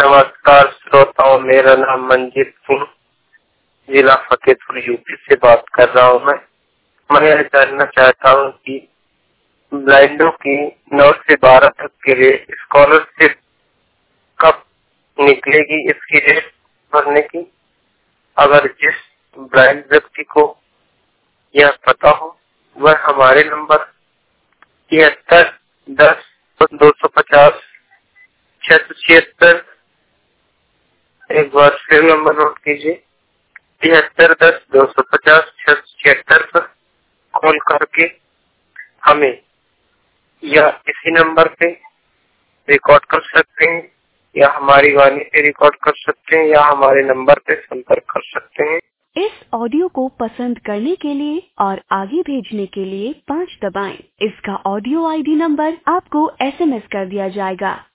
नमस्कार श्रोताओं, मेरा नाम मंजीत सिंह, जिला फतेहपुर यूपी से बात कर रहा हूँ। मैं यह जानना चाहता हूँ कि ब्लाइंडों की 9 से 12 तक के लिए स्कॉलरशिप कब निकलेगी, इसकी डेट भरने की। अगर जिस ब्लाइंड व्यक्ति को यह पता हो वह हमारे नंबर 73 10 250 676, एक बार फिर नंबर नोट कीजिए, 73 10 250 676 पर कॉल करके हमें या इसी नंबर पे रिकॉर्ड कर सकते हैं, या हमारी वाणी पे रिकॉर्ड कर सकते हैं, या हमारे नंबर पे संपर्क कर सकते हैं। इस ऑडियो को पसंद करने के लिए और आगे भेजने के लिए 5 दबाएं। इसका ऑडियो आईडी नंबर आपको SMS कर दिया जाएगा।